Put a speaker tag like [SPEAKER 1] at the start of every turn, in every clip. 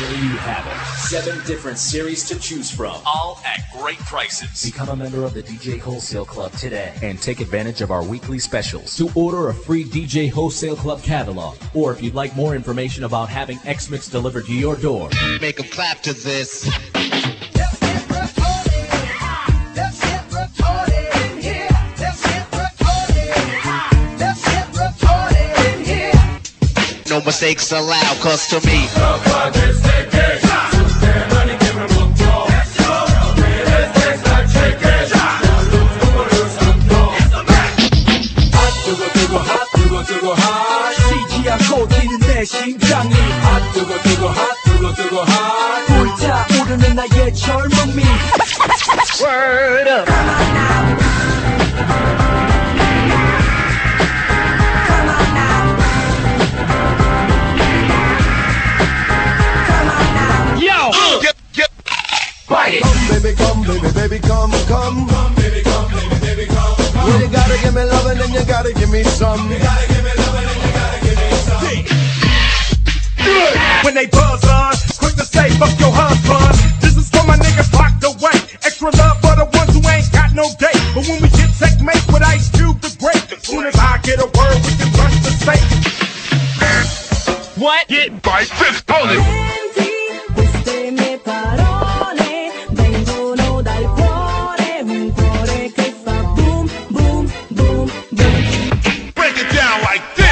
[SPEAKER 1] There you have it. 7 different series to choose from, all at great prices. Become a member of the DJ Wholesale Club today and take advantage of our weekly specials. To order a free DJ Wholesale Club catalog, or if you'd like more information about having X-Mix delivered to your door,
[SPEAKER 2] make them clap to this. No mistakes allowed, cause to me
[SPEAKER 3] 않고 뛰는 내 심장이 핫 뜨거 뜨거 핫 뜨거 뜨거 핫 불타오르는 나의 젊음이 Word up Come on now Come on now Come on now Yo!
[SPEAKER 2] Get
[SPEAKER 3] Bite it!
[SPEAKER 4] Come baby, baby, come, come Come baby, come, baby, baby, come, come Well, you gotta give me lovin' and you gotta give me some You gotta give me lovin' and you gotta give me some
[SPEAKER 3] When they buzz on, quick to say fuck your husband. This is for my niggas locked away. Extra love for the ones who ain't got no date. But when we get checkmate with Ice Cube the Great, as soon as I get a word, we can rush the state.
[SPEAKER 2] What? Get by fist bullet. Break it down like this.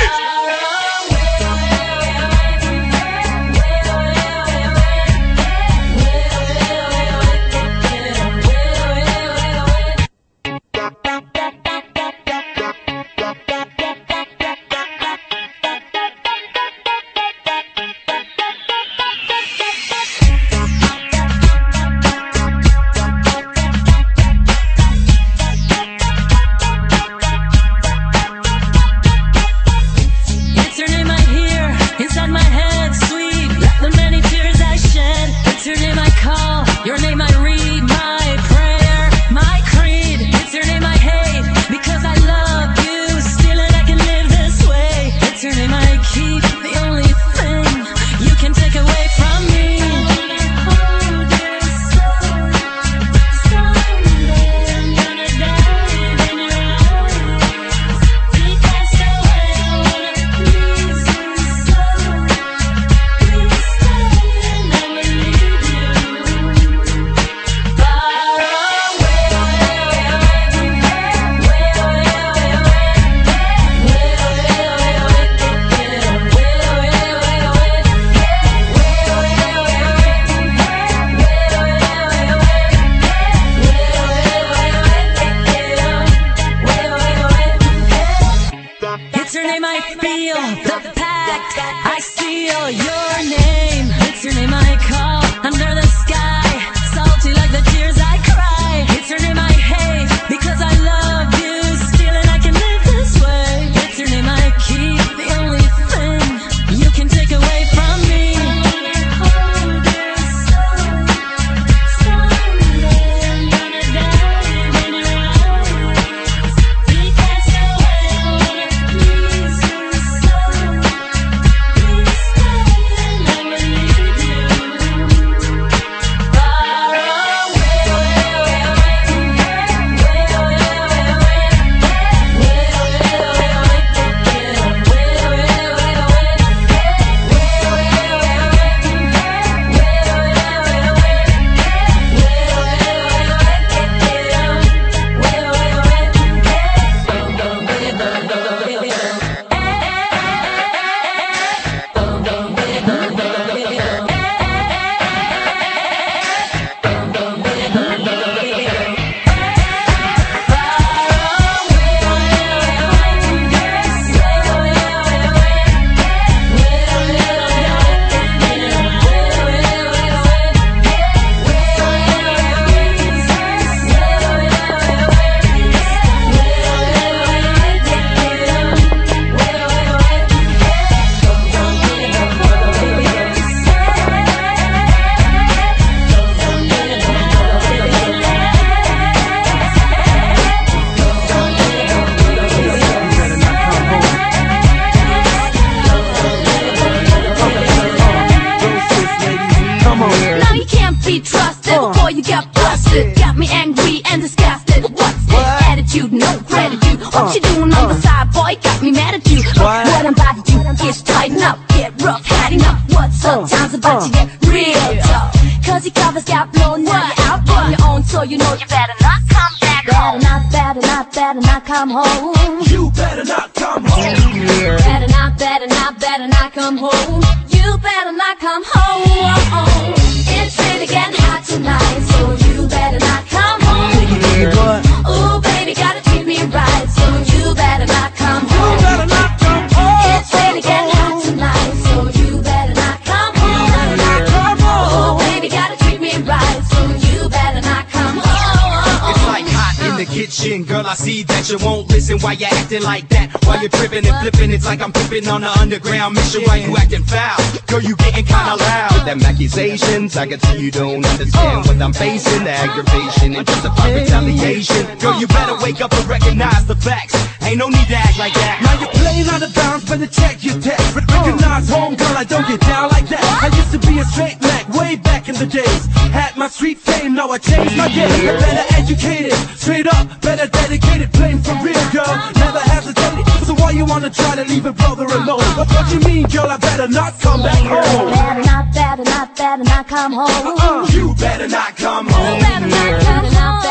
[SPEAKER 5] Sometimes about to get real tough. Cause your covers got blown, now you're out on your own. So you know you better not come back home. Better not come home.
[SPEAKER 3] You better not come home.
[SPEAKER 5] Better not come home. You better not come home. It's really getting hot tonight, so you better not come home. Ooh, baby, gotta treat me right, so you better not come home.
[SPEAKER 3] You better not come home.
[SPEAKER 5] It's really getting hot tonight, so you better not come home.
[SPEAKER 3] You better not come home.
[SPEAKER 5] Ooh, baby, gotta treat me right, so you better not come home.
[SPEAKER 6] It's like hot in the kitchen, girl, I see that you won't listen. Why you acting like that? Why you tripping and flipping? It's like I'm flipping on an underground mission. Why you acting foul? Girl, you getting kinda loud. With them accusations, I can see you don't understand what I'm facing. The aggravation and just about retaliation. Girl, you better wake up and recognize the facts. Ain't no need to act like that.
[SPEAKER 3] Now you're playing out of bounds, better check your text. Recognize home, girl, I don't get down like that. I used to be a straight Mac way back in the days. Had my street fame, now I changed my game. Better educated, straight up, better dedicated. Playing for real, girl, never hesitated. So why you wanna try to leave a brother alone? What you mean, girl, I better not come back home.
[SPEAKER 5] Better not come home.
[SPEAKER 6] You better not come home.
[SPEAKER 5] Better not come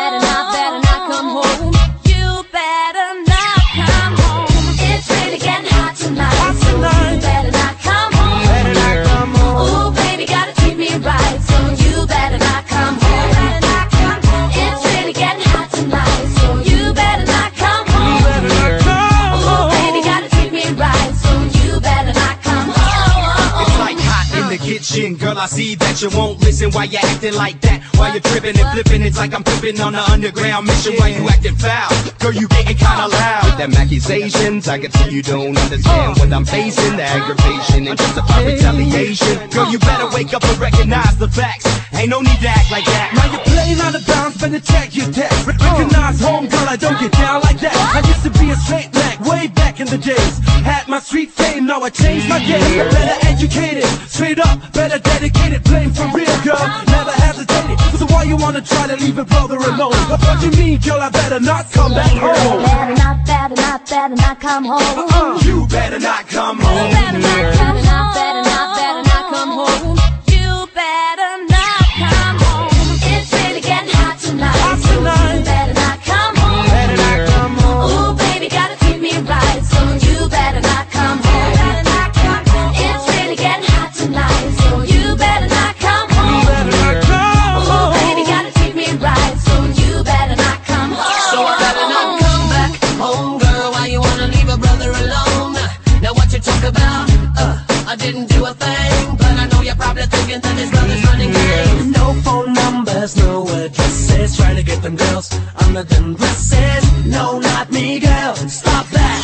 [SPEAKER 5] home. You better not come home. It's really getting hot tonight, so you better not come home.
[SPEAKER 3] Better not come home.
[SPEAKER 5] Ooh, baby, gotta treat me right, so you better not come home. It's really getting hot tonight, so you better not come home.
[SPEAKER 3] Better not come
[SPEAKER 5] Ooh,
[SPEAKER 3] home.
[SPEAKER 5] baby, gotta treat me right, so you better not come home.
[SPEAKER 6] It's like hot in the kitchen, girl, I see that you won't listen. Why you acting like that? Why you tripping and flipping? It's like I'm flipping on an underground mission. Why you acting foul? Girl, you getting kinda loud. With them accusations, I can see you don't understand what I'm facing. The aggravation and just about retaliation. Girl, you better wake up and recognize the facts. Ain't no need to act like that.
[SPEAKER 3] Now you're playing out of bounds, better check your text. Recognize home, girl, I don't get down like that. I used to be a straight Mac way back in the days. Had my street fame, now I changed my game. Better educated, straight up, better dedicated. Playing for real, girl, never hesitated. So why you wanna try to leave a brother alone? What you mean, girl, I better not come back home.
[SPEAKER 5] Better not come home.
[SPEAKER 6] You better not come home.
[SPEAKER 5] Better not come home. You better not come home. It's really getting hot tonight, so you better not come home.
[SPEAKER 3] Better not come home.
[SPEAKER 5] Ooh, baby, gotta treat me right, so you better not come home. It's really getting hot tonight, so you better not come home.
[SPEAKER 3] Better not come
[SPEAKER 5] Ooh,
[SPEAKER 3] home.
[SPEAKER 5] baby, gotta treat me right, so you better not come home.
[SPEAKER 7] So I better not come back home, girl. Why you wanna leave a brother alone? Now what you talk about? I didn't do a thing, but I know you're probably thinking that this brother's running game.
[SPEAKER 8] No phone numbers, no addresses. Trying to get them girls under them dresses. No, not me, girl. Stop that.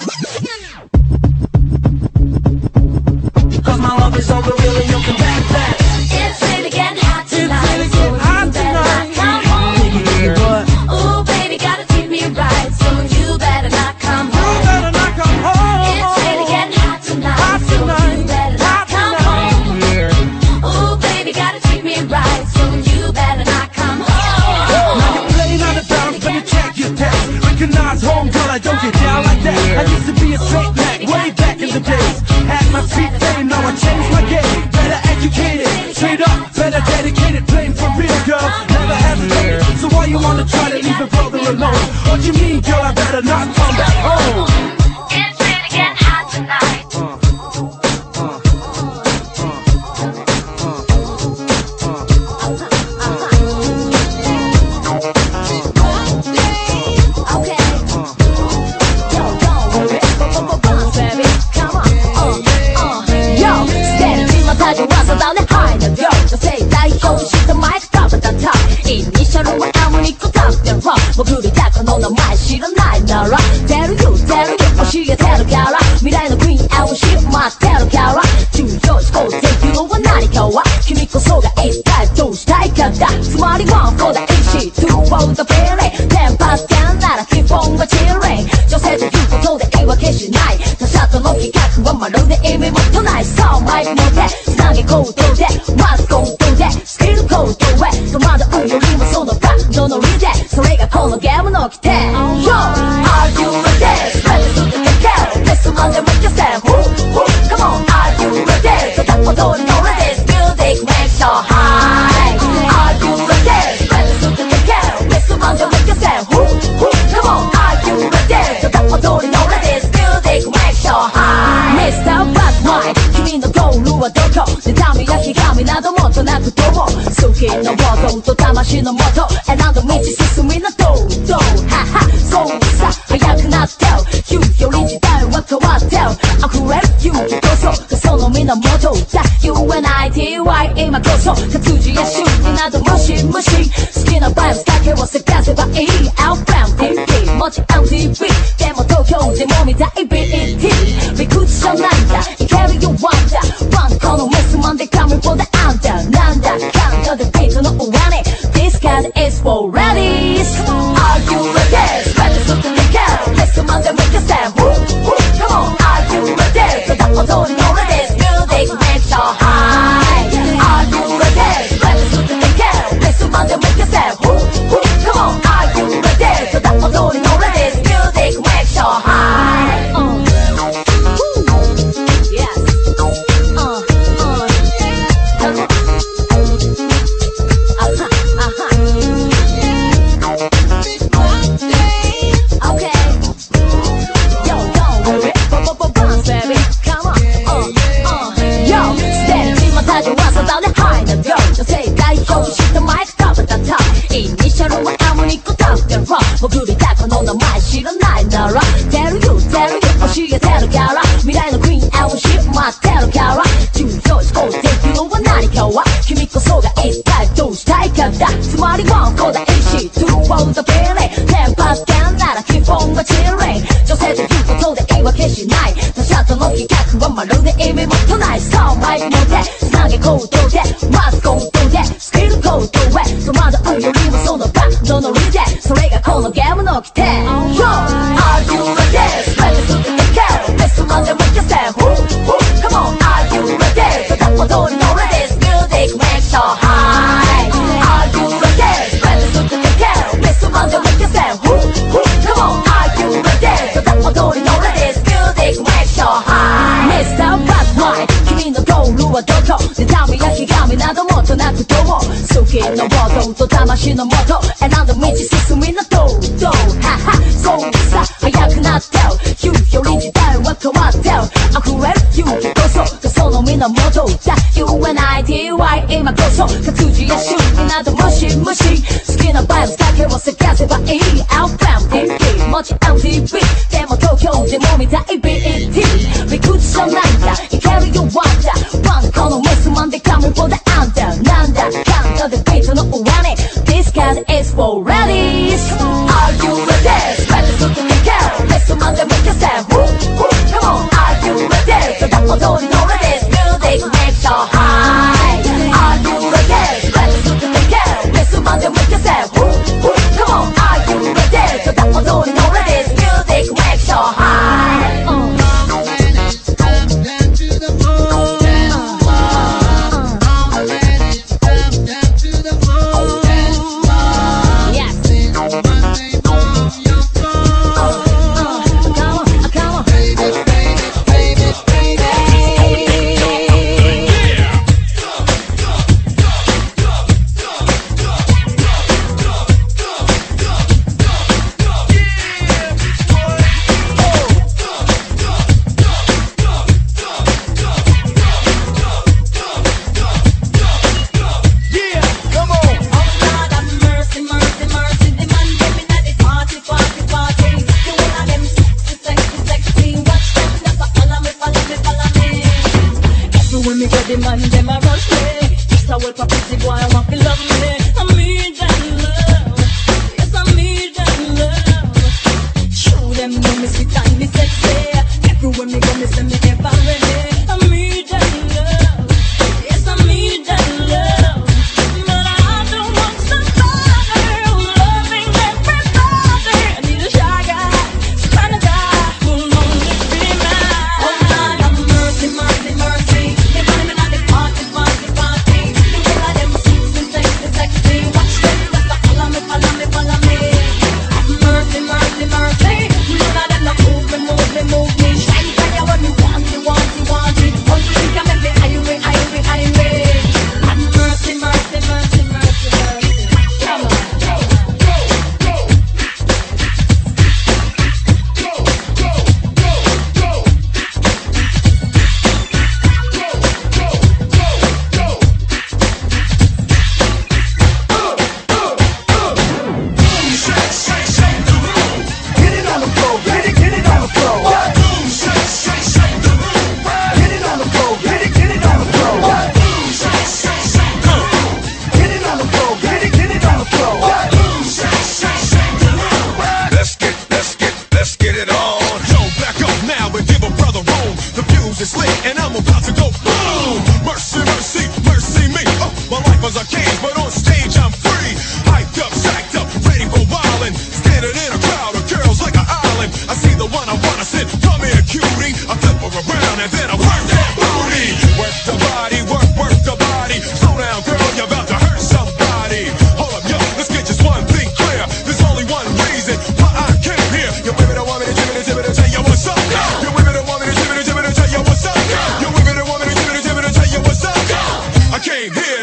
[SPEAKER 8] Cause my love is over, really, you can back that.
[SPEAKER 5] It's really getting hot tonight,
[SPEAKER 3] really
[SPEAKER 5] so
[SPEAKER 3] getting hot
[SPEAKER 5] you better
[SPEAKER 3] tonight.
[SPEAKER 5] not come home. Ooh, baby, gotta treat me right, so you better not come home.
[SPEAKER 3] Better not come home.
[SPEAKER 5] It's really getting hot tonight, so you better not come home. Ooh, baby, gotta treat me right, so you better not come home.
[SPEAKER 3] Now you're playing out of bounds, better check your text. Recognize home, girl, I don't get down like that. I used to be a straight Mac way back in the days. Had my street fame, now I changed my game. Better educated, straight up, better dedicated. Playing for real, girl, never hesitated. So why you wanna try to leave a brother alone? What you mean, girl, I better not come back home.
[SPEAKER 5] It's really getting hot tonight. Okay. Baby, come on. Yo, 스테이지만 가져와서 나는 high 나 girl. 저 say 나이 쇼시트 마이크 잡았다 탑. 이니셜로만 아무리 꽂았던 rock. 뭐 그리 작아 너나 말 싫어 나의 나라. 대로 you, 시에 데려가라. 미래는 queen out shit my 데려가라. 주요시고 대기로 나리 겨와. 키미코 소가 A 스타일 또 스타일 같다. 스마리 one for the AC two for the feeling. 템파스 간 나라 기본과 chilling. 저새도 유고 도대이와 캐시 나이. 다 샀던 로키가 그건 말로 내 의미부터 나의 싸움 마이크 못해. 세상에 고도돼 마스 고도돼 스킬 고도해. 그마다 우유림은 손을 봐 너는 리제 소리가 코너 게임은 넣기 돼. Yo, are you ready? Spread the suit and get down. Listen on them make yourself. Come on, are you ready? 더 닦고 더 노래 神やひがみなどもとなくとも好きのボトンと魂のもと選んだ道進みなどうどうははそうさ早くなって勇気より時代は変わって溢れる勇気こそその源だ UNITY 今こそ活字や周囲など無視無視好きなバイブスだけを探せばいい Outbound TV もち MTV でも東京でも見たい BET 理屈じゃないんだいけるよワンダワンこのメスマンで coming for the under なんだかんだでビートの上に This cat is for ladies Are you ready? Ready to the nigga メスマンで make a stand Come on Are you ready? ただ踊りの ladies Music makes you high Are you ready? Ready to the nigga メスマンで make a stand Come on Are you ready? ただ踊りの ladies Music makes you high潜りたこの名前知らないなら出るよ教えてるから未来のクイーン LC 待ってるから重要思考できるのは何かは君こそが一体どうしたいかだつまりワンコだ AC to hold the feeling テンパスキャンなら基本はチリン女性ということで言い訳しない他者との比較はまるで意味もとないさあマイクの手つなげ行動でまず行動でスキル行動へ戸惑うよりもそのバンドのリーでそれがこのゲームの起きて Yo! Are you ready? Ready to the kill メスマンで make a stand Come on! Are you ready? ただ踊りの ladies Music makes you high Are you ready? Ready to the kill メスマンで make a stand Come on! Are you ready? ただ踊りの ladies Music makes you high Mr. Batman 君のゴールはどこ妬みやひがみなどもとなくとも好きのボトンと魂のもと選んだ道進みなどうどうははそうさ早くなって勇気より時代は変わって溢れる勇気こそその源だ UNITY 今こそ活字や周囲など無視無視好きなバイブスだけを探せばいい Outbound TV もち MTV でも東京でも見たい BET 理屈じゃないんだいけるよワンダワンこのメスマンで coming for the under なんだかんだでビートの上に This cat is for ladies Are you ready? Ready to the nigga メスマンで make a stand Come on Are you ready? ただ踊りの ladies Music makes you high Are you ready? Ready to the nigga メスマンで make a stand Come on Are you ready? ただ踊りの ladies Music makes you high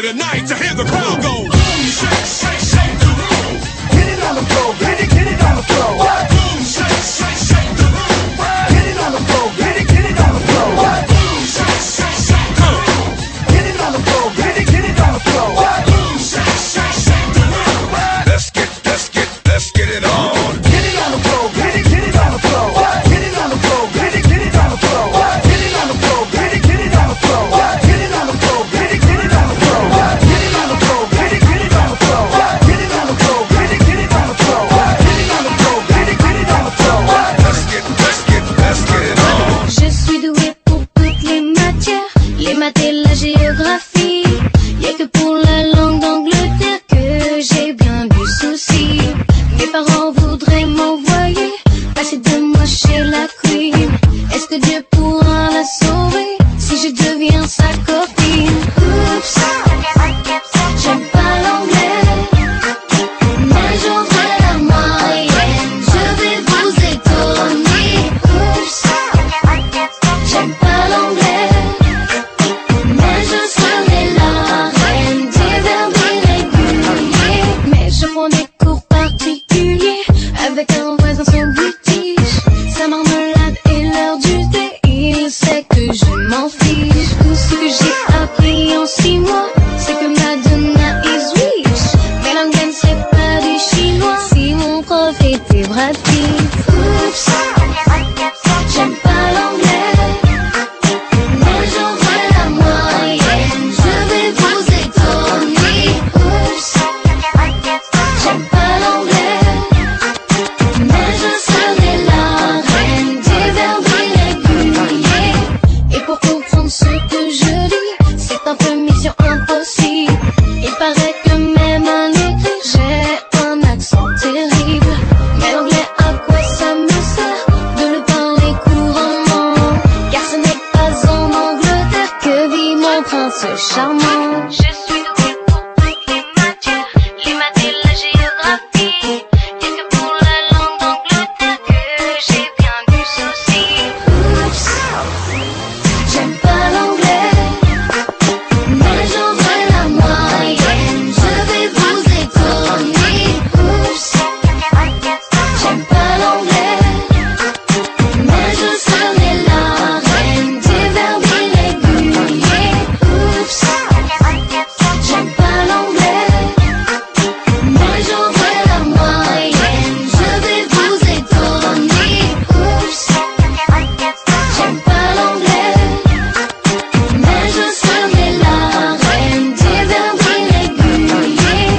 [SPEAKER 3] tonight to hear the crowd go. Boom, shake, shake, shake the room. Get it on the floor, get it on the floor. Boom, shake, shake, shake the room. Get it on the floor, get it on the floor. Boom, shake, shake, shake the room. Get it on the floor, get it on the floor. Boom, shake, shake, shake the room. Let's get it on. Get it on the floor, get it on the floor. Get it on the floor, get it on the floor. Get it on the floor, get it on the floor. Get it on the floor, get it on the floor. Get it on the floor, get it on the floor. Get it on the floor, get it on the floor. Get it on the floor, get it on the floor. Let's get it on.
[SPEAKER 5] Je suis douée pour toutes les matières, les maths et la géographie. Y'a que pour la langue d'Angleterre que j'ai bien du souci. Mes parents voudraient m'envoyer passer 2 mois chez la Queen. Est-ce que Dieu pourra la sauver si je deviens sa copine? Oups, j'aime pas l'anglais, mais j'aurai la moyenne. Je vais vous étonner. Oups, j'aime pas l'anglais, mais je serai la reine des verbes irréguliers. Mais je prends des cours particuliers avec un voisin sans british. Sa marmelade et l'heure du thé, il sait que je m'en fiche. Tout ce que j'ai appris en 6 mois, c'est que Madonna is rich. Mais l'anglais c'est pas du chinois. Si mon prof était Brad Pitt. Oups, j'aime pas l'anglais, mais j'aurai la moyenne. Je vais vous étonner. Oups, j'aime pas l'anglais, mais je serai la reine des verbes irréguliers. Et pour comprendre ce que je dis, c'est un peu mission impossible. Il paraît que même à l'écrit, j'ai un accent terrible. Mais l'anglais, à quoi ça me sert de le parler couramment? Car ce n'est pas en Angleterre que vit mon prince charmant. Je suis douée pour toutes les matières, les maths et la géographie. Y'a que pour la langue d'Angleterre que j'ai bien du souci. Oups, j'aime pas l'anglais, mais j'aurai la moyenne. Je vais vous étonner. Oups, j'aime pas l'anglais, mais je serai la reine des verbes irréguliers. Oups, j'aime pas l'anglais, mais j'aurai la moyenne. Je vais vous étonner. Oups, j'aime pas l'anglais, mais je serai la reine des verbes irréguliers.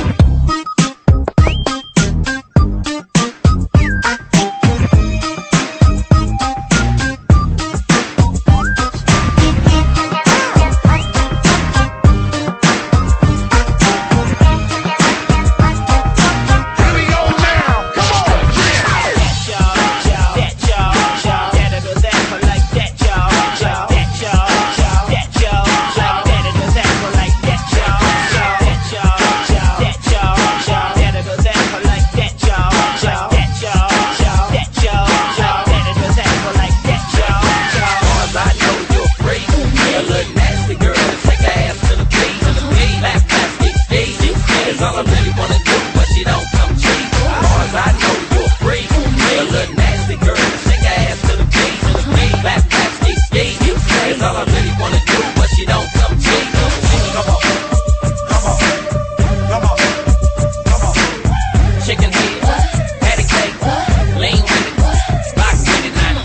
[SPEAKER 7] Chicken head, patty cake, lean with it, rock with it now.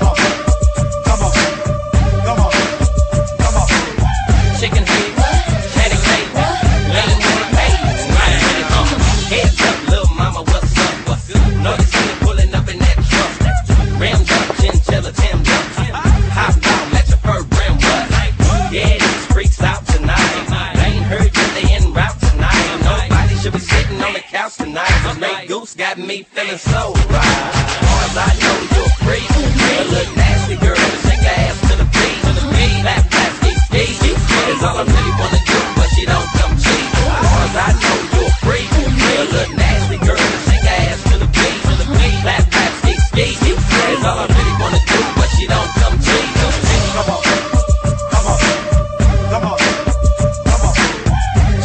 [SPEAKER 7] Chicken head, patty cake, lean with it, hey, ride with it, Heads up, little mama, what's up? What's good? Know you see me pulling up in that truck. Ram jump, chinchilla, Tim jump. Hop out, let your fur brim what? Yeah, these freaks out tonight. They ain't heard that they en route tonight. Nobody should be sitting on the couch tonight. Straight goose got me feeling so right. Cause I know you're free. A little nasty girl, shake her ass to the beat. Lap, lap, ski, ski. That's all I really wanna do, but she don't come cheap. Cause I know you're free. A little nasty girl, shake her ass to the beat. Lap, lap, ski, ski. That's all I really wanna do, but she don't come cheap. Come on, come on, come on, come on.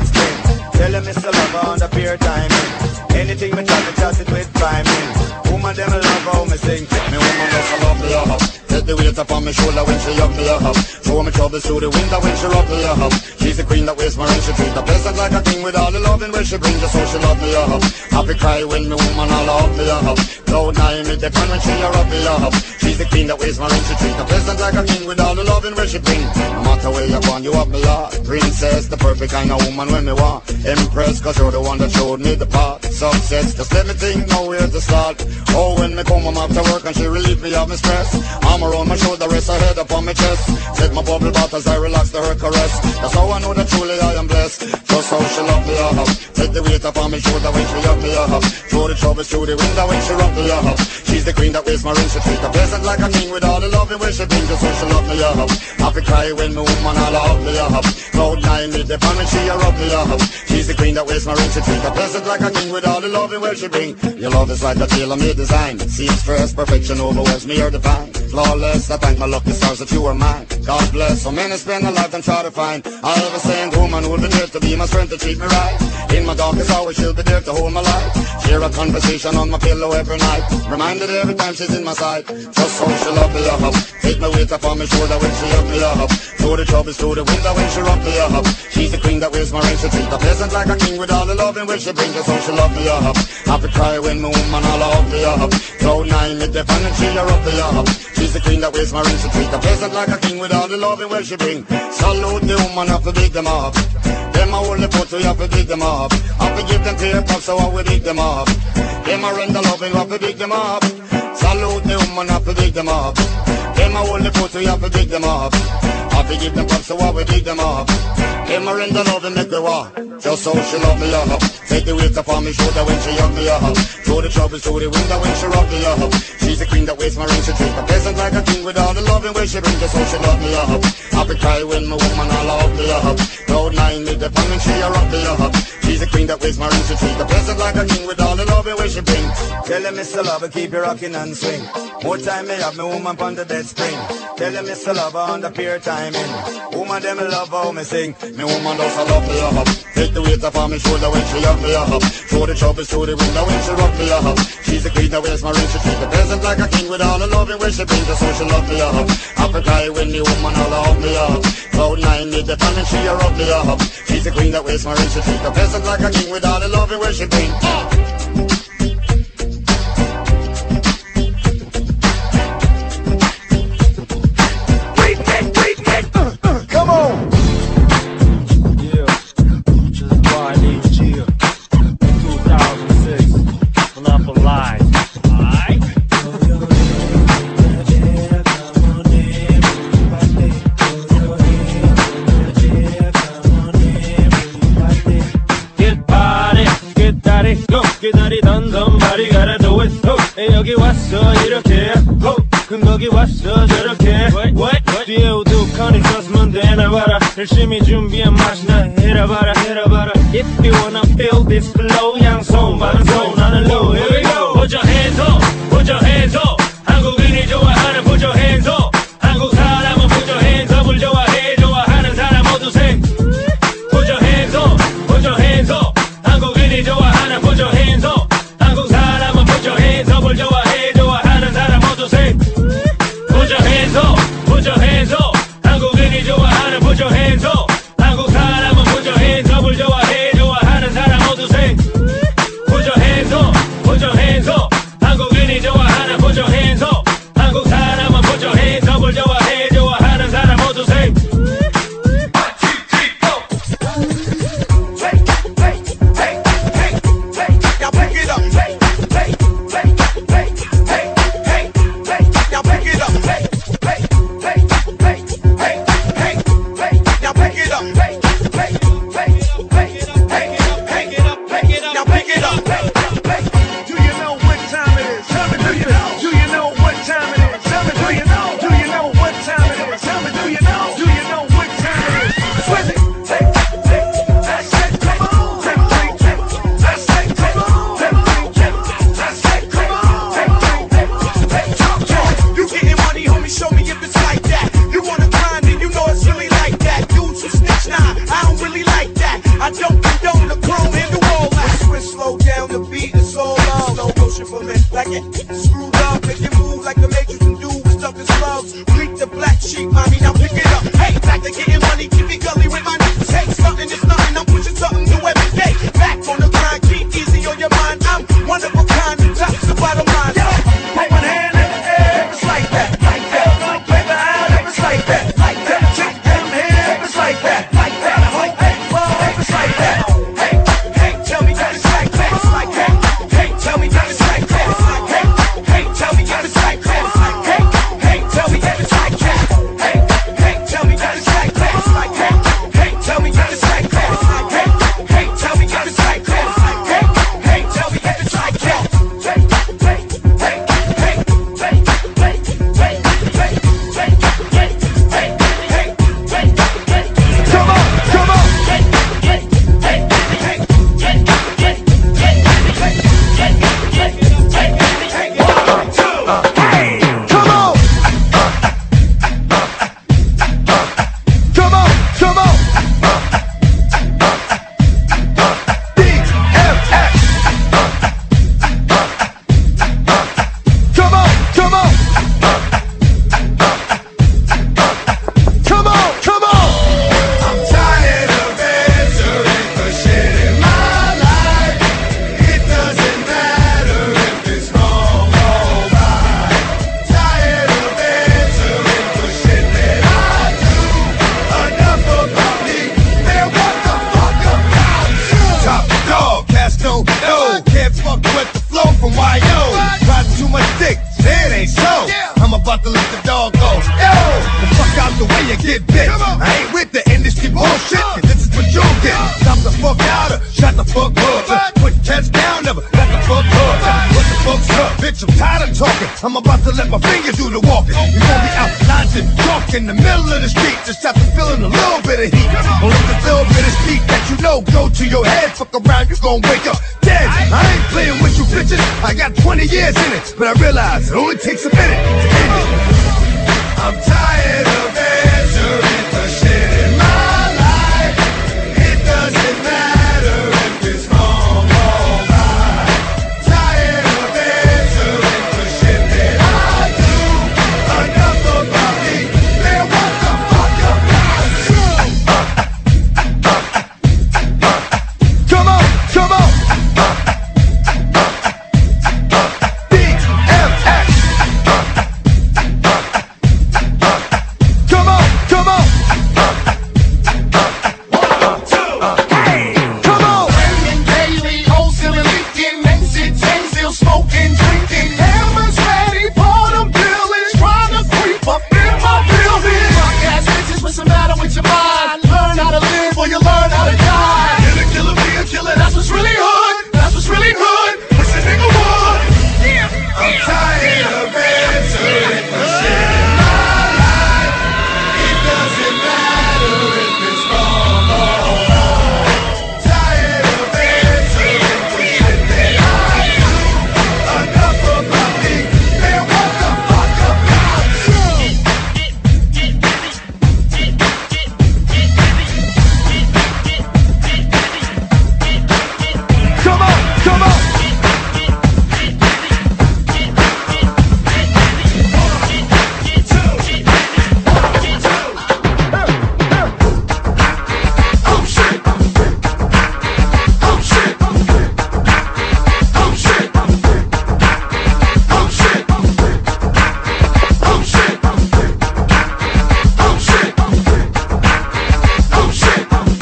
[SPEAKER 9] spring. Tell him it's a lover on the pure timing. Anything me chat it with timing. Woman them love how me sing.
[SPEAKER 4] Me woman does a love me up. Take the weight up on my shoulder when she up me up. Show me troubles through the window when she rock me up. She's the queen that wears my ring. She treat the pleasant like a king with all the loving where she brings. Just so she love me up. Happy cry when me woman all up me up. Cloud nine with the fun when she a rock me up. She's the queen that wears my ring. She treat the pleasant like a king with all the loving where she brings. No matter where you want, you up me up. Princess, the perfect kind of woman when me want. Impressed cause you're the one that showed me the path. Success, just let me think know where to start. Oh, when me come home after work and she relieve me of my stress. I'm around my shoulder, rest her head up on my chest. Set my bubble bath as I relax to her caress. That's how I know that truly I am blessed. Just how she love me up. Take the weight up on my shoulder when she up me up. Throw the troubles through the window when she rock me up. She's the queen that wears my ring. She treat the pleasant like a king with all the loving where she brings. Just how she love me up. Happy cry when my woman all up me up. Cloud nine with the fun when she a rock me up. She's the queen that wears my ring. She treat the pleasant like a king with all the loving where she bring. Your love is like a tailor-made design. Seems first, perfection overwhelms me, you're divine. Flawless, I thank my lucky stars that you are mine. God bless, so many spend a life and try to find. I have a saint woman who'll be there to be my strength to treat me right. In my darkest hour, she'll be there to hold my light. Share a conversation on my pillow every night. Reminded every time she's in my sight. Just so she love me up. Take my weight up on my shoulder when she up me up. Throw the troubles through the window when she rock me up. She's the queen that wears my ring. She treat the pleasant like a king with all the loving when she brings. Just so she love me up. Happy cry when my woman all up me up. Cloud nine with the fun and she a rock me up. She's the queen that wears my ring. She treat the pleasant like a king with all the loving when she bring. Salute the woman, have to big them up. Them a hold the foot, so you have to dig them up. Have to give them clear pop, so I will dig them up. Them a render loving, have to dig them up. Salute the woman, have to dig them up. Them a hold the foot, so you have to dig them up. Have to give them pop, so I will dig them up. Them a render loving, make me walk. Just so she love me up. Take the weight up on me shoulder when she hug me up. Throw the troubles through the window when she rock me up. She's the queen that wears my ring. She treat the pleasant like a king with all the loving where she brings. Just so she love me up. Happy cry when my woman all up me up. Cloud nine with the fun when she a rock me up. She's the queen that wears my ring. She treat the pleasant like a king with all the loving where she brings.
[SPEAKER 9] Tell him it's a lover, keep you rocking and swing. More time me have me woman pon the bed spring. Tell him it's a lover on the pure timing. Woman them love how me sing.
[SPEAKER 4] Me woman does a love me up. Take the weight up on my shoulder when she up me up. Throw the troubles through the window when she rock me up. She's the queen that wears my ring. She treat the peasant like a king with all the loving where she brings. Just so she love me up. Happy cry when the woman all up me up. Cloud nine with the fun and she a rock me up. She's the queen that wears my ring. She treat the peasant like a king with all the loving where she brings.
[SPEAKER 9] Come on!
[SPEAKER 10] Yeah, this is why I need you. 2006, Monopolize. Alright? Get party, get daddy, go. 기다리던 somebody gotta do it. 여기 왔어 이렇게. 큰 거기 왔어 저렇게. 뒤에 우두커니 쳤으면 되나 봐라. 열심히 준비한 맛이나 해라봐라. If you wanna feel this flow 양손 반손 나는 low. Here we go. Put your hands up, put your hands up. 한국인이 좋아하는 put your hands up. 한국 사람은 put your hands up을 좋아해. 좋아하는 사람 모두 sing. Put your hands up, put your hands up. 한국인이 좋아하는 put your hands up. 한국 사람은 put your hands up을 좋아해. 좋아하는 사람 모두 sing. Put your hands up, put your hands up. 한국인이 좋아하는 put your hands up. 한국 사람은 put your hands up을 좋아해. 좋아하는 사람 모두 sing. Put your hands up, put your
[SPEAKER 3] it's like this. Hey, hey, tell me if it's like this. Hey, hey, hey, hey, hey, hey, hey, hey, hey, hey, hey, hey, hey, hey. Come on, come on. Hey, hey, hey, hey, hey, hey, hey, hey, hey, hey, hey, 1, 2, hey, come on. Come on, come on. DFX. Come on, come on. Come on, come on. I'm tired of answering for shit in my life. It doesn't matter if it's wrong or right. Tired of answering for shit that I do. Enough about me. Man, what the fuck about you? Top dog, cast no no. Can't fuck with the flow from YO. Riding too much dick, it ain't so. I'm about to let the dog go. Yo, the fuck out the way you get bit. I ain't with the industry bullshit, and this is what you'll get. Stop the fuck out of, shut the fuck up. Put cats down, never let the fuck up. What the fuck's up, bitch? I'm tired of talking. I'm about to let my fingers do the walking. You won't be out lounging, talk in the middle of the street. Just after feeling a little bit of heat. Don't let the little bit of speak that you know go to your head. Fuck around, you gon' wake up dead. I ain't playing with you bitches. I got 20 years in it, but I realize it only takes a minute to end it. I'm tired of answering for shit in my life. It doesn't matter if it's wrong or right. Tired of answering for shit that I do. Enough about me. Man, what the fuck about you? Come on, come on. DFX. Come on, come on. 1, 2, hey, come on. Raining daily, wholesaling, leaking, Mexican, still smoking, drinking. Hammers ready for them dealers, trying to creep up in my building. Fuck ass bitches, what's the matter with your mind? Learn how to live or you learn how to die. Killer, be a killer, that's what's really hood. That's what's really hood. What's a nigga wood? I'm tired of answering for shit in my life. It doesn't matter if it's wrong or right. Tired of answering for shit that I do. Enough about me. Man, what the fuck about you? Come on, come on. Oh shit. Oh shit. Oh shit. Oh shit. Oh shit. Oh shit. Oh shit.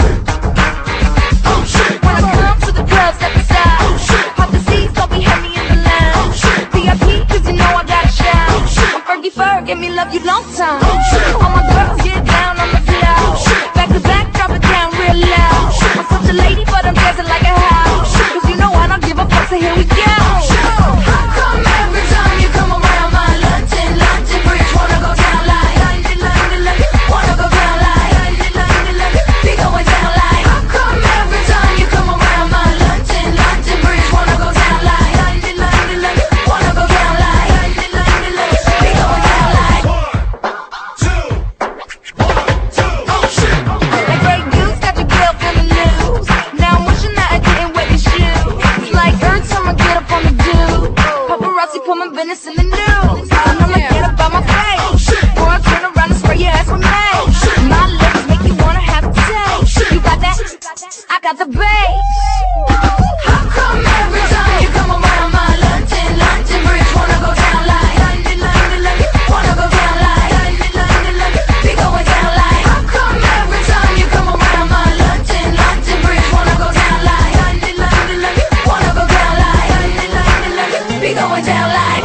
[SPEAKER 3] Oh shit.
[SPEAKER 5] When I come to the club, step aside. Pop the seats, don't be heavy in the line. VIP, cause you know I gotta shine. I'm Fergie Ferg, give me love you long time. All my girls get down on the floor. Back to back, drop it down real loud. I'm such a lady, but I'm dancing like a house. Cause you know I don't give a fuck, so here we go. How come every time you come around my London bridge, wanna go down like London, wanna go down like London, be going down like. How come every time you come around my London bridge, wanna go down like London, wanna go down like London, be going down like.
[SPEAKER 3] 1, 2, 1, 2. Oh shit.
[SPEAKER 5] That Grey Goose got your girl feeling loose. Now I'm wishing that I didn't wear these shoes. It's like every time I get up on the do, paparazzi put my business in the news. And I'ma get up by my face. Before I turn around and spray your ass with mace. My lips make you wanna have a taste. You got that? I got the bass. How come every time you come around my London bridge, wanna go down like London, wanna go down like London, be going down like. How come every time you come around my London bridge, wanna go down like London, wanna go down like London, be going down like.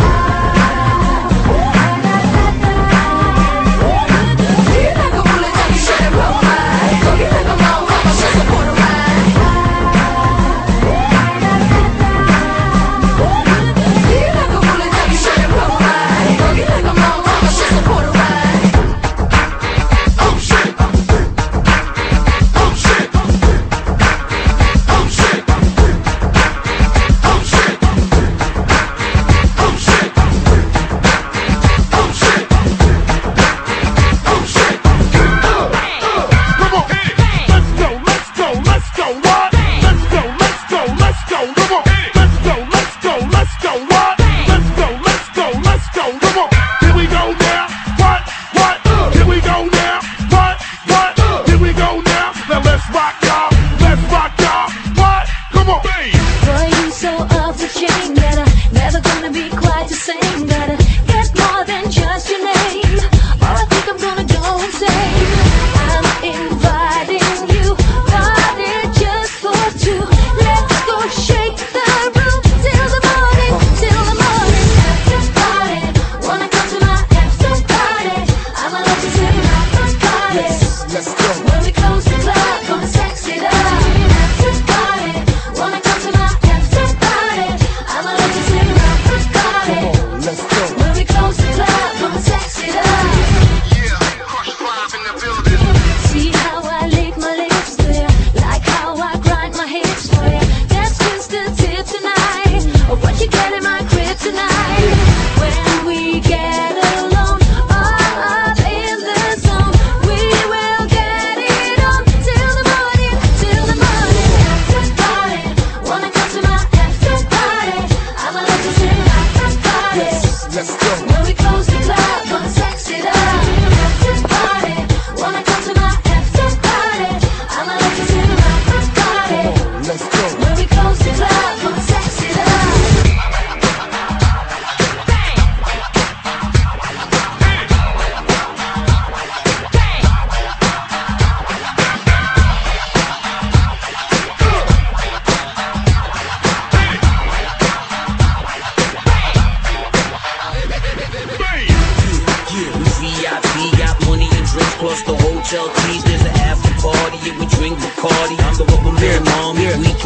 [SPEAKER 5] Feel like a bullet, you should have blown my. Go get like a mom, I'm a sucker for the ride.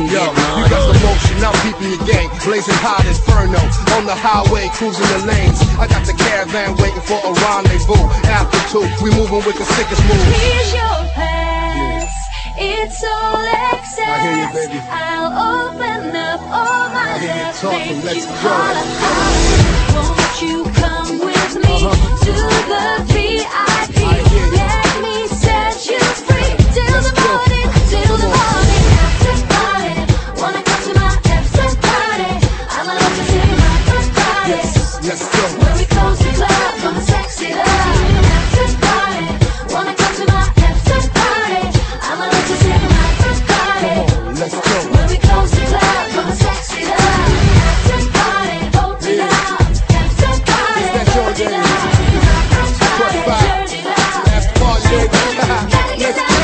[SPEAKER 11] Yo, you got the motion, I'm peeping your game. Blazing hot inferno, on the highway, cruising the lanes. I got the caravan waiting for a rendezvous. After 2, we moving with the sickest moves.
[SPEAKER 5] Here's your pass, it's all access.
[SPEAKER 11] I hear you, baby.
[SPEAKER 5] I'll open up all my love,
[SPEAKER 11] talking,
[SPEAKER 5] make
[SPEAKER 11] let's
[SPEAKER 5] you
[SPEAKER 11] go.
[SPEAKER 5] holler, holler. Won't you come with me to the VIP? Let me set you free till the morning, till the morning. After party, wanna come to my after party? I'ma love to see my first party.
[SPEAKER 11] Yes, let's go.
[SPEAKER 5] When we close the club, gonna sex it up. After party, wanna come to my after party? I'ma love to see my first party.
[SPEAKER 11] Come on, let's go.
[SPEAKER 5] When we close the club, gonna sex it up. After party, open up. After party, open it up. After party, turn it up.
[SPEAKER 11] Last party, baby. Let's go.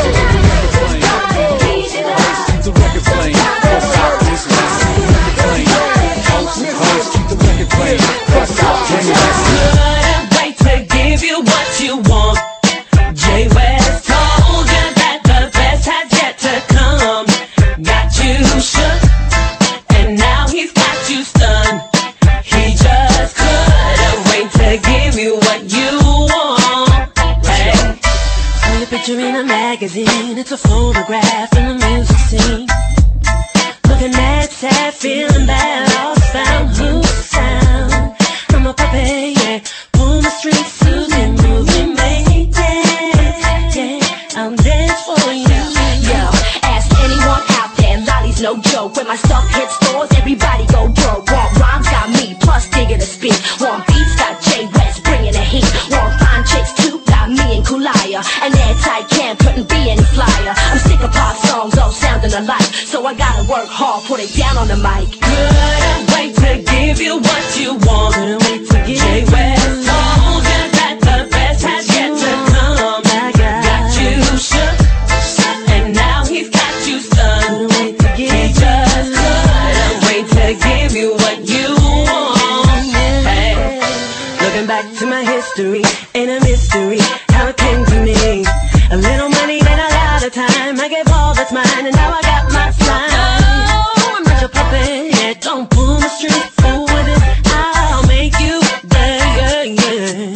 [SPEAKER 5] Heat it up.
[SPEAKER 12] Keep the record playing. Bust out this one. Keep the record playing. Hoes, keep the record playing. Bust out. Jay West.
[SPEAKER 8] Couldn't wait to give you what you want. Jay West told you that the best has yet to come. Got you shook, and now he's got you stunned. He just couldn't wait to give you what you want. Hey. Saw your picture in a magazine. It's a photograph in the music scene. Looking mad, sad, feeling bad, lost, found who's sound. I'm a puppet, yeah. Pull the streets, Susan, moving, make dance, yeah. I'll dance for you.
[SPEAKER 5] Yo, ask anyone out there, Lolly's no joke. When my stuff hits stores, everybody go broke. Want rhymes, got me, plus digging the spin. Want beats, got Jay West bringing the heat. Want fine chicks too, got me and Kulaya. An airtight can couldn't be any flyer. I'm sick of pop songs all sounding alike, so I gotta work hard, put it down on the mic.
[SPEAKER 8] Couldn't wait to give you what you want.
[SPEAKER 5] Couldn't wait to give
[SPEAKER 8] Jay West told you that the best has yet to come. Got you shook, and now he's got you stunned. He just couldn't wait to give you what you want. Hey, looking back to my history, ain't a mystery how it came to me. A little money and a lot of time, I gave all that's mine, and now I got my sign. Oh, I'm not your puppet, yeah, don't pull my string, fool with it, I'll make you beg again.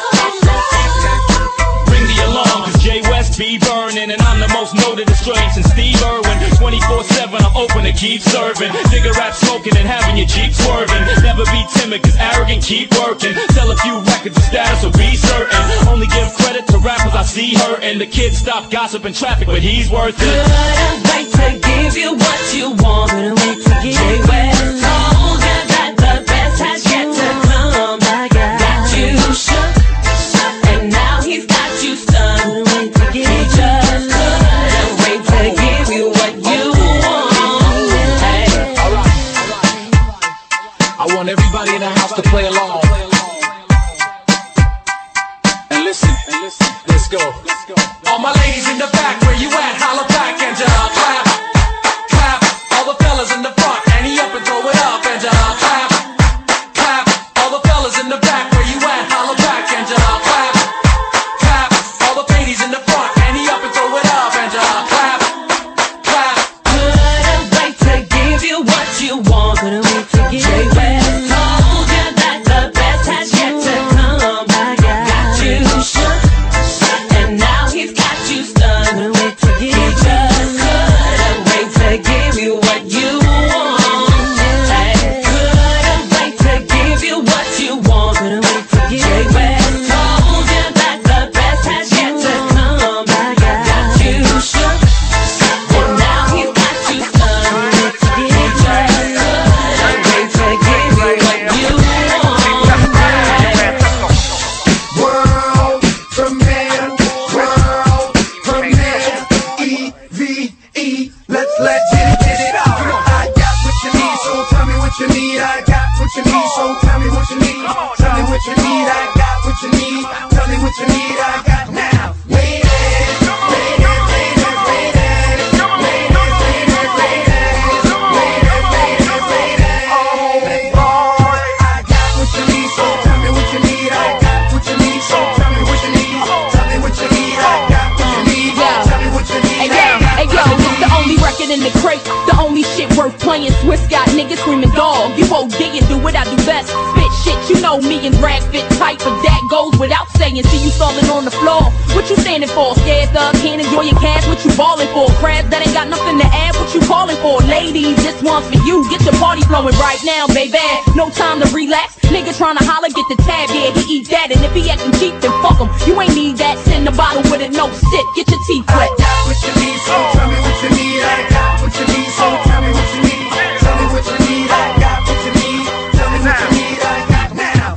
[SPEAKER 10] Bring the alarm, cause Jay West be burning, and I'm the most noted of strains since Steve Irwin. 24/7, I'm open to keep serving. Cigarette smoking and having your Jeep swerving. Never be timid, cause arrogant, keep working. Sell a few records of status, so be certain. Only give credit to rappers I see hurting. The kids stop gossiping traffic, but he's worth it.
[SPEAKER 8] Couldn't wait to give you what you want. Couldn't wait to give Jay West told you that the best has yet to come. Got you shook, and now he's got you stunned. He just couldn't wait to give you what you want. Hey.
[SPEAKER 12] I want everybody in the house to play along. And listen, let's go.
[SPEAKER 6] All my ladies in the back, where you at? Holla back and just clap, clap. All the fellas in the front, ante up and throw it up and just clap, clap. All the fellas in the back, where you at? Holla back and just clap, clap. All the ladies in the front, ante up and throw it up and just clap, clap.
[SPEAKER 8] Couldn't wait to give you what you want. Couldn't wait to give Jay West told you that the best has yet to come. Got you shook, and now he's got you stunned. Couldn't wait to give he just couldn't wait to give you what you want. Hey, couldn't wait to give you what you want. Couldn't wait to give Jay West told you that the best has yet to come. Got you shook, and now he's got you stunned. He just couldn't
[SPEAKER 5] playing Swiss, got niggas screaming dog. You OD and do what I do best. Spit shit, you know me and drag fit tight, but that goes without saying. See you falling on the floor. What you standing for? Scared thug, can't enjoy your cash. What you ballin' for? Crabs that ain't got nothing to add. What you calling for? Ladies, this one's for you. Get your party flowing right now, baby. No time to relax. Nigga tryna holler, get the tab. Yeah, he eat that, and if he acting cheap, then fuck him. You ain't need that. Send the bottle with it, no sip. Get your teeth wet.
[SPEAKER 13] I got what you need, so tell me what you need. I got what you need, so tell me what you need. Tell me what you need. I got what you need. Tell me what you need. I got now.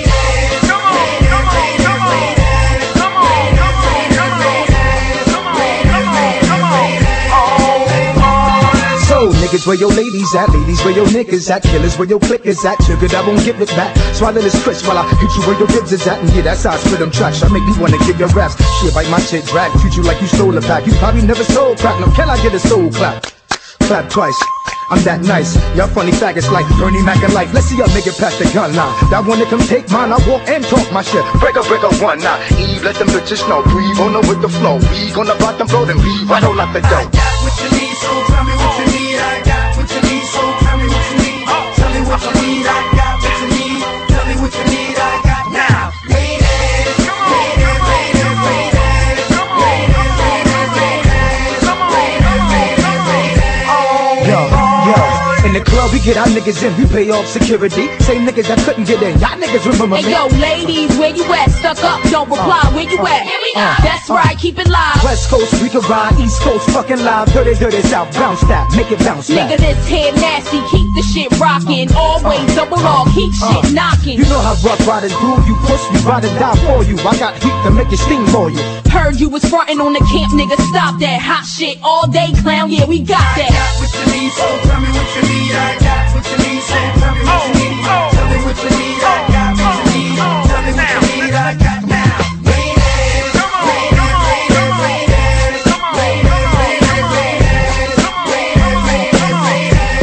[SPEAKER 14] Niggas, where your ladies at? Ladies, where your niggas at? Killers, where your click is at? Sugar, I won't give it back. Swallow this crisp while I hit you where your ribs is at. And yeah, that's how I split them tracks. I make me wanna give your raps. Shit, bite my shit, drag. Treat you like you stole a pack. You probably never stole crack. Now can I get a soul clap? Clap twice. I'm that nice. Y'all funny faggots like Bernie Mac and life. Let's see y'all make it past the gun line. That one that come take mine, I walk and talk my shit. Break up one now. Eve, let them bitches know. Breathe on them with the flow. We gonna bottom blow them. We right on like the dough.
[SPEAKER 13] I got what you need, so tell me what you need. I got what you need, so tell me what you need. Tell me what you need. I got what you need. Tell me what you need. I got now. Ladies, ladies, ladies, ladies, ladies, ladies, ladies, ladies, ladies.
[SPEAKER 14] Yo. In the club, we get our niggas in, we pay off security. Same niggas that couldn't get in, y'all niggas remember me.
[SPEAKER 5] Hey yo, ladies, where you at? Stuck up, don't reply, where you at? That's right, keep it live.
[SPEAKER 14] West Coast, we can ride, East Coast, fucking live. Dirty, dirty South, bounce that, make it bounce back.
[SPEAKER 5] Nigga, this head nasty, keep the shit rockin'. Always double R, keep shit knockin'.
[SPEAKER 14] You know how rough riders do, you push me, ride or die for you. I got heat to make it steam for you.
[SPEAKER 5] Heard you was frontin' on the camp, nigga, stop that hot shit all day, clown, yeah, we got that.
[SPEAKER 13] I got what you need, so tell me what you need. I got what you need, so tell me what you need. Tell me what you need. I got what you need. Tell me what you need. I got now. Ladies, ladies, ladies, ladies, ladies, ladies, ladies, ladies, ladies.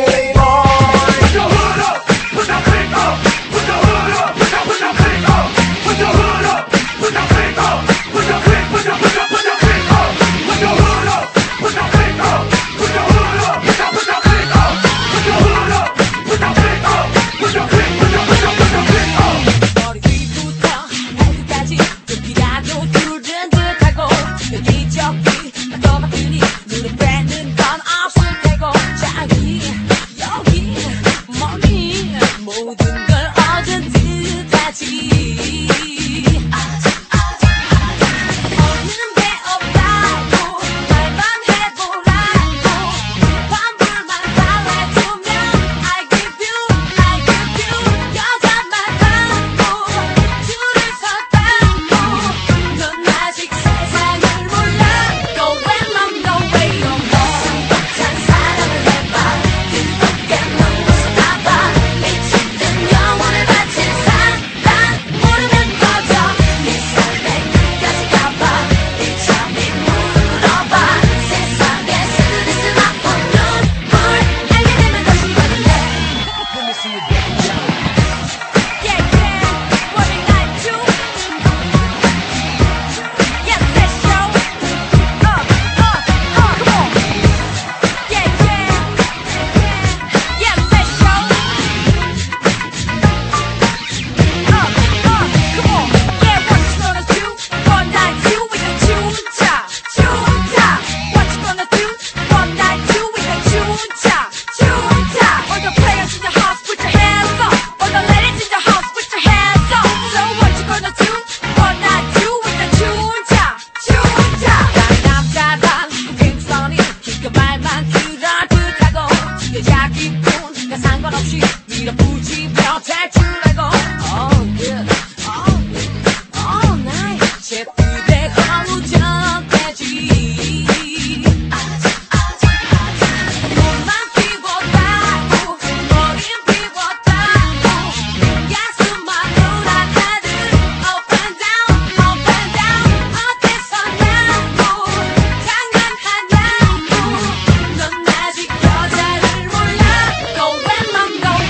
[SPEAKER 3] Put your hood up, put your thing up, put your hood up, put your thing up, put your hood up, put your thing up, put your thing, put your thing up, put your hood up, put your thing up, put your hood up, put your thing up, put your hood up, put your thing up, put your thing, put your thing up.
[SPEAKER 8] 머리 위부터 발끝까지 여기라도 뚫은 듯하고 여기저기 떠받드니 눈을 뺏는 건 없을 테고 저기 여기 멀리 모든 걸 얻은 듯하지. 없는 게 없다고 말만 해보라고 환불만 달래주면 I give you 여자만 하고 줄을 섰다고 넌 아직 세상을 몰라. Go and mom, go way on more. 벅찬 사랑을 해봐. 뜨겁게 너무 쏟아봐. 미치는 영혼을 바친 사랑 모르면 꺼져. 네 삶에 끝까지 가봐. 일참이 물어봐. 세상에 스트레스 많고 눈물 알게 되면 다시 받을래. Yeah, what did I do? Yeah, let's go. Come on. Yeah, let's go. Come on. Yeah, what you gonna do? One night, two, we can tune top. What you gonna do? One night, two, we can tune top. All the players in the house, put your hands up. All the ladies in the house, put your hands up. So what you gonna do? One night, two, we can tune top. 남자란 갱선이 기껏 말만 들어 듯하고 여자 기분 나 상관없이 밀어붙이며 될 줄 알고 all night 제풀에 허우적대지. 몸만 피웠다고 머린 피웠다고 가슴만 돌아가듯 up and down 어디서냐고 장난하냐고 넌 아직 여자를 몰라. Go and mom, go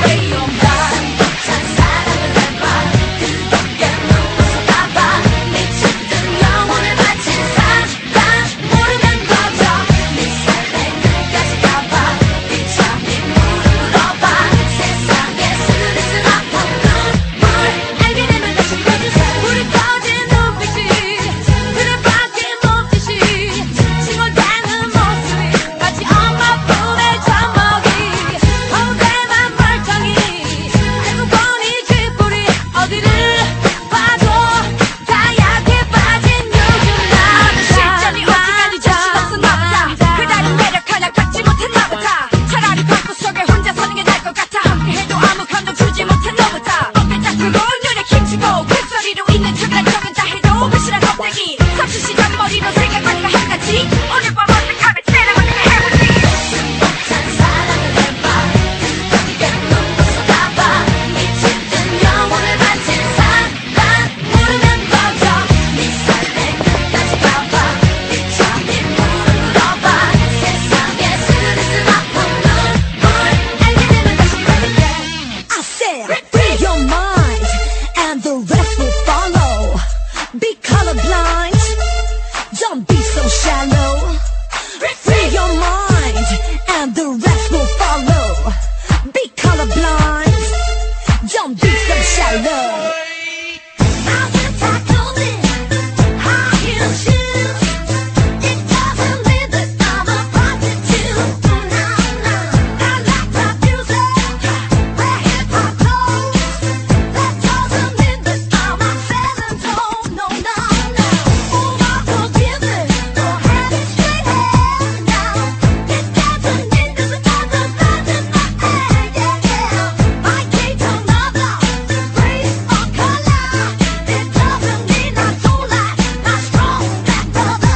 [SPEAKER 5] Don't be so shallow. Now if I come in high heel shoes, it doesn't mean that I'm a prostitute. No, no. I like rap music, wear hip hop clothes. That doesn't mean that I'm a selling tone. No, no, no. Oh, I forgive me for having straight hair now. It doesn't mean that I'm a virgin, yeah, yeah. I can't tell another race or color. It doesn't mean I don't like my strong black brother.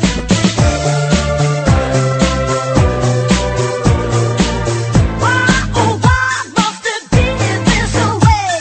[SPEAKER 5] Why, oh why must it be this way?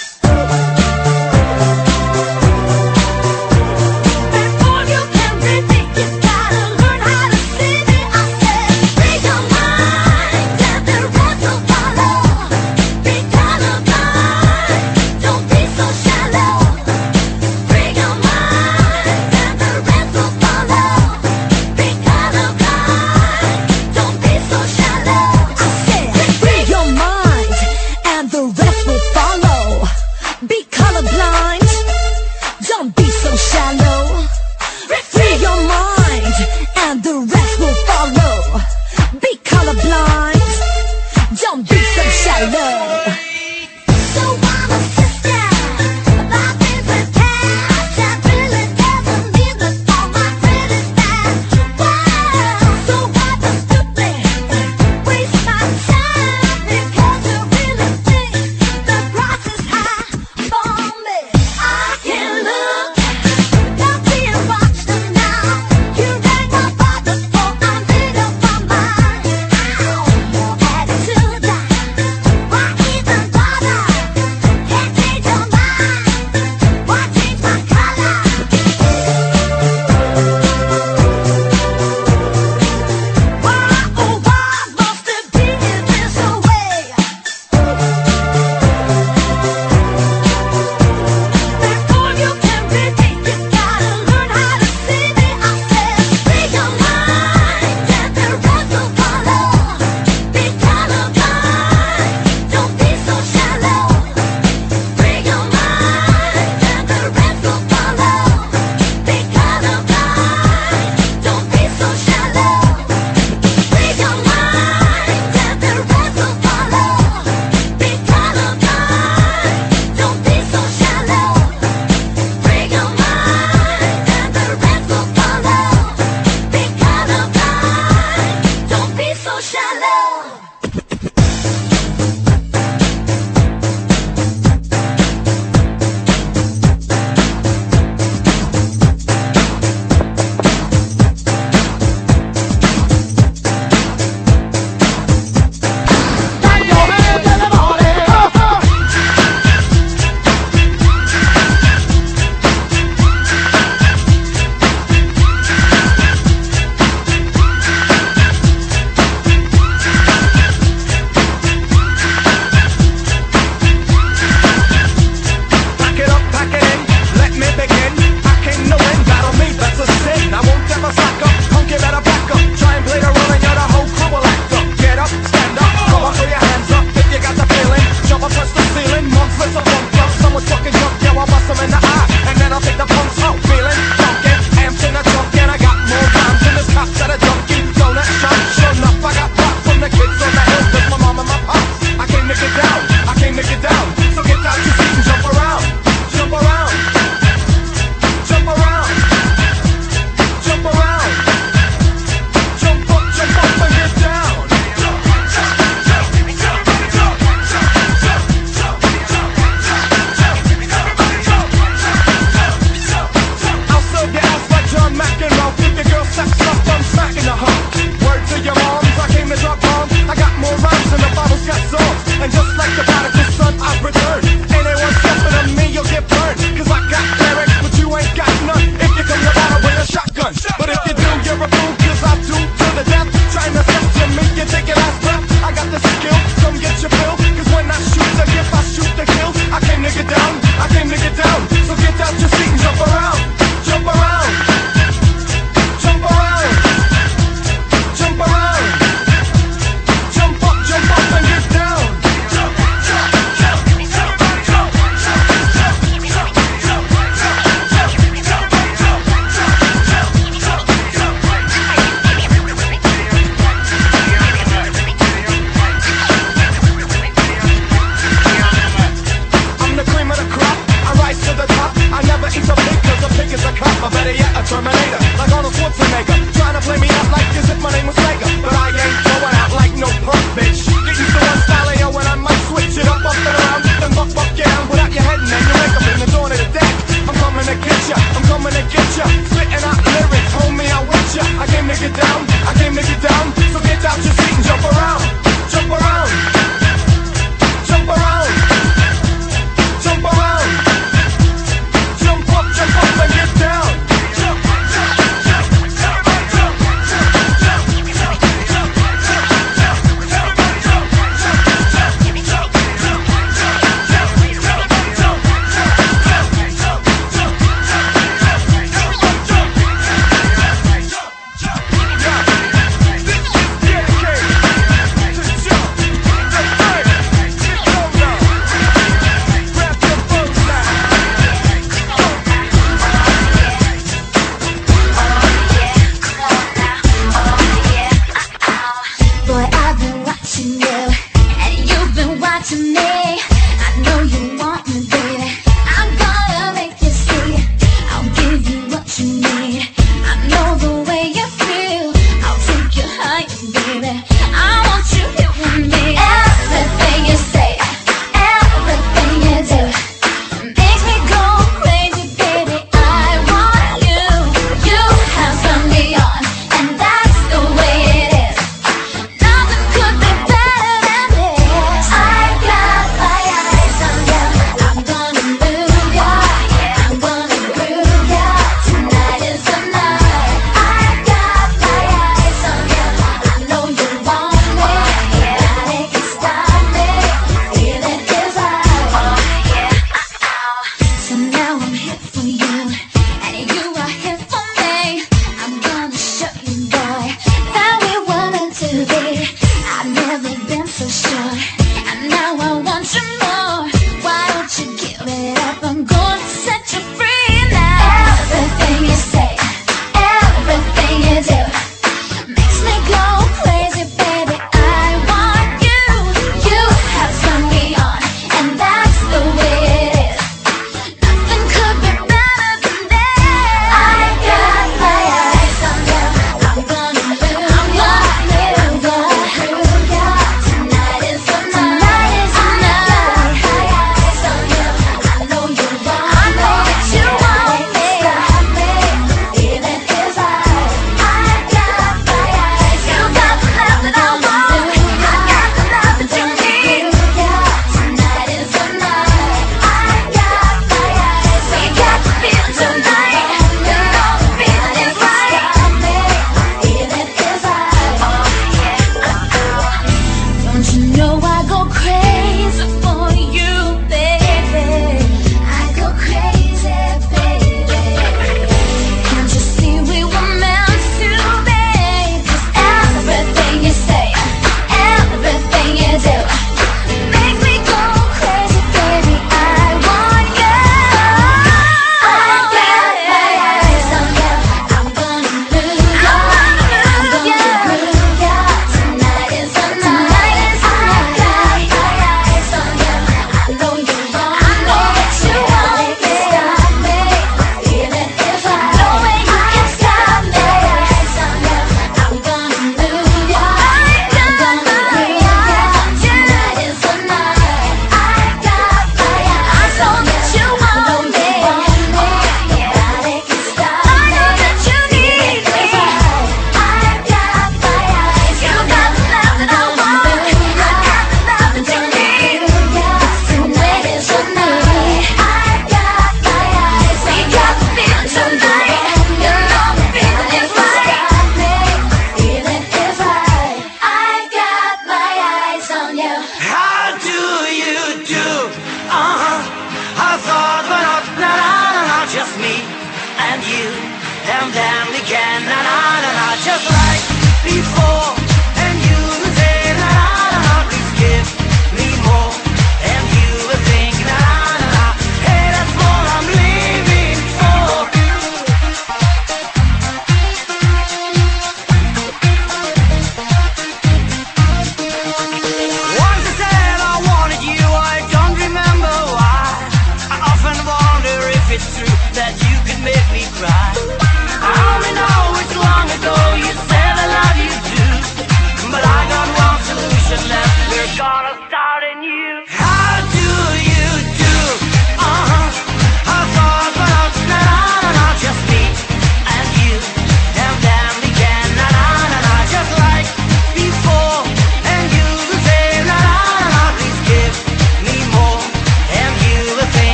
[SPEAKER 5] Before you can read me, you gotta learn how to see me. I said, free your mind and the rest will follow. Be colorblind, don't be so shallow. Free your mind and the rest will follow. Be colorblind, don't be so shallow. I said, free your mind and the rest will follow. Be colorblind, don't be so shallow. Free your mind and the rest will follow. Be colorblind, don't be so shallow. So I'm a sister, about this with cash. That really doesn't mean that all my friends is bad. Wow, so why the stupid waste my time? Because you really think the price is high for me. I can look, not being watched now. You rang my father, oh I'm bigger for mine. Ow, your attitude, why even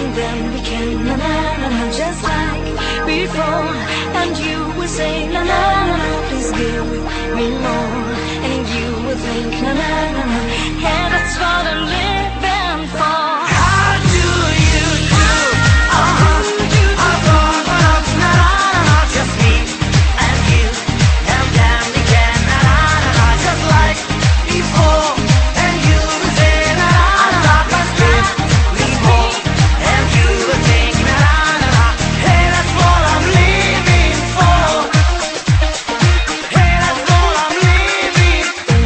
[SPEAKER 5] and then we can na na na na just like before. And you will say na na na na, please give me more. And you will think na na na na, yeah, that's what I'm living for. How do you do? I thought of na na na na, just me and you, and then we can na na na na just like before. And you will say na na na na, please give me more. And you will think na na na na, hey, that's what I'm living for. Hey, that's what I'm living for.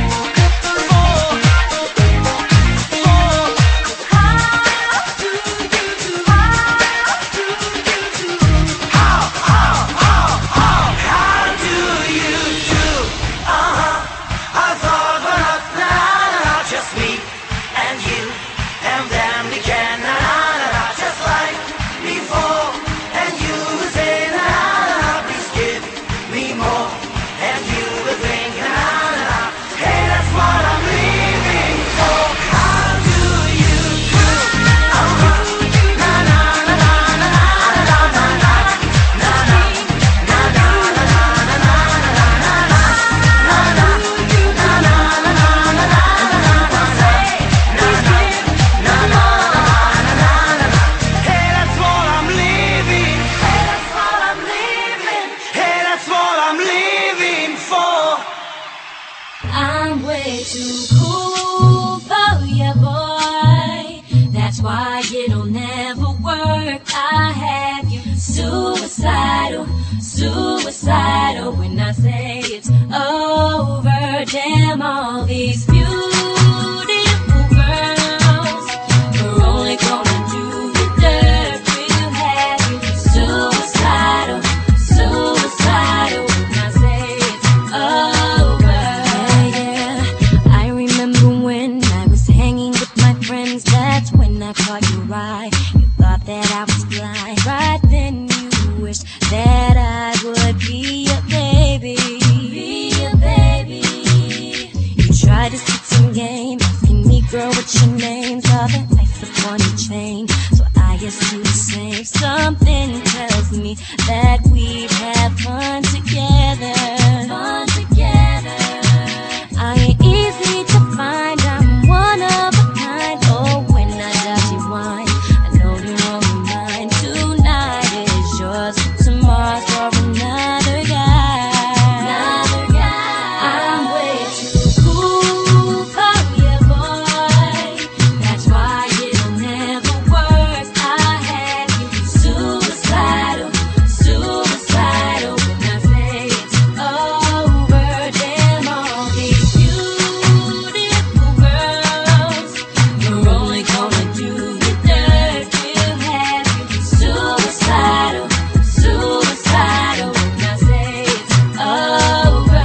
[SPEAKER 5] How do you do? I thought about na na na, just me and you, and then we can na na na just like before. And you will say na na na, please give me more. And you will think na na na, hey, that's what I'm living for. How do you do? Na na na na na na na na na na na na Hey, that's what I'm living. Hey, that's what I'm living. Hey, that's what I'm living for. I'm way too cool for you, boy. That's why it'll never work. I have you suicidal, suicidal. When I say it's over, damn all these beautiful girls are only gonna do the dirt. We'll have you suicidal, suicidal. When I say it's over, yeah. I remember when I was hanging with my friends. That's when I caught your eye. You thought that I was blind. Right then you wished that I would be a baby. Be a baby. You tried to spit some game, asking me, girl, what's your name? Saw the lights upon your chain, so I assumed the same. Something tells me that we'd have fun together. Fun together. I ain't easy to find. I'm one of a kind. Oh, when I dirty wine, I know you're only mine. Tonight is yours, tomorrow's for another guy. Another guy. I'm way too cool for you, boy. That's why it'll never work. I have you suicidal, suicidal. When I say it's over, damn all these beautiful girls, you're only gonna do the dirt. We'll have you suicidal, suicidal. When I say it's over.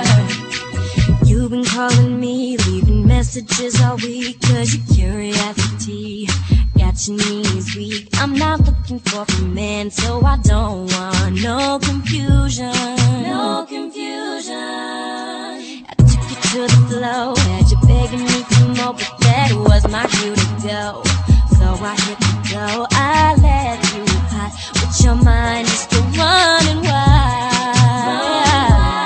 [SPEAKER 5] You've been calling me, leaving messages all week, 'cause your curiosity got your knees weak. I'm not looking for a man, so I don't want no confusion. No confusion. I took you to the flow, had you begging me for more, but that was my cue to go. So I hit the go, I let you hot with your mind just to running wild.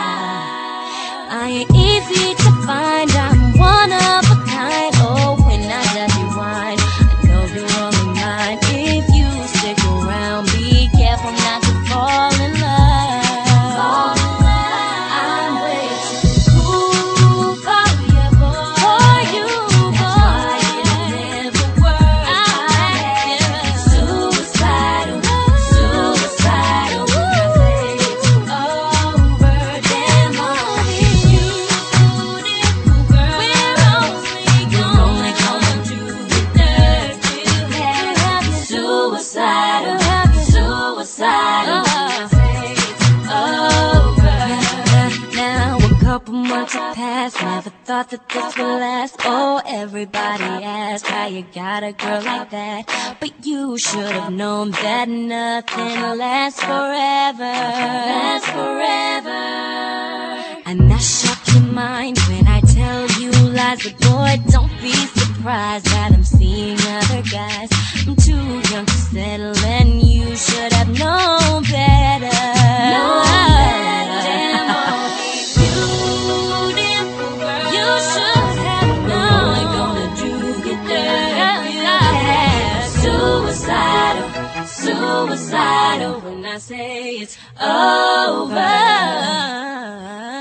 [SPEAKER 5] I ain't easy to find, I'm one of a kind. Oh, when I let you wine, I know you're only mine. If you stick around, be careful not to fall in love. I'm way too cool for you, boy. For you, boy. That's why it'll never work. I have you suicidal, suicidal. When I say it's over, damn all these beautiful girls, we're only gonna do the dirt. We'll have you suicidal, suicidal. When I say it's over. Now a couple months have passed, never thought that this would last. Oh, everybody asks how you got a girl like that, but you should have known that nothing lasts forever. Lasts forever. And that shocked your mind when I tell you lies, but boy, don't be surprised that I'm seeing other guys. I'm too young to suicidal when I say it's over.